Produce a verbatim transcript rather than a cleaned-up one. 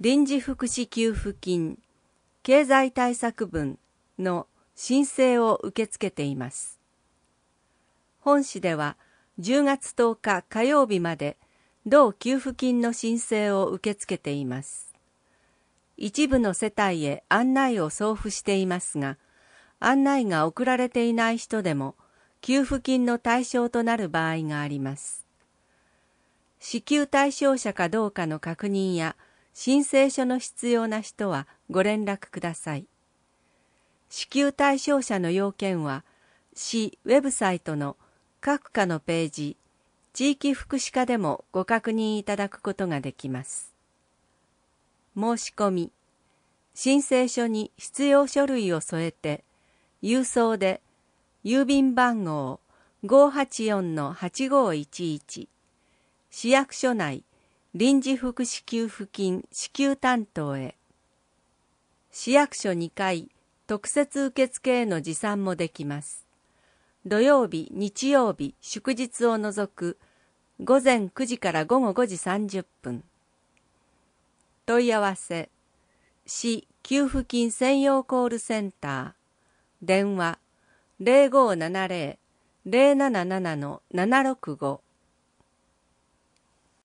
臨時福祉給付金経済対策分の申請を受け付けています。本市ではじゅうがつとおか火曜日まで同給付金の申請を受け付けています。一部の世帯へ案内を送付していますが、案内が送られていない人でも給付金の対象となる場合があります。支給対象者かどうかの確認や申請書の必要な人はご連絡ください。支給対象者の要件は、市ウェブサイトの各課のページ、地域福祉課でもご確認いただくことができます。申し込み、申請書に必要書類を添えて、郵送で、郵便番号 ごーはちよんのはちごーいちいち、市役所内臨時福祉給付金支給担当へ。市役所にかい特設受付への持参もできます。土曜日、日曜日、祝日を除くごぜんくじからごごごじさんじゅっぷん。問い合わせ、市給付金専用コールセンター、電話ゼロごーななゼロ ゼロなななのななろくご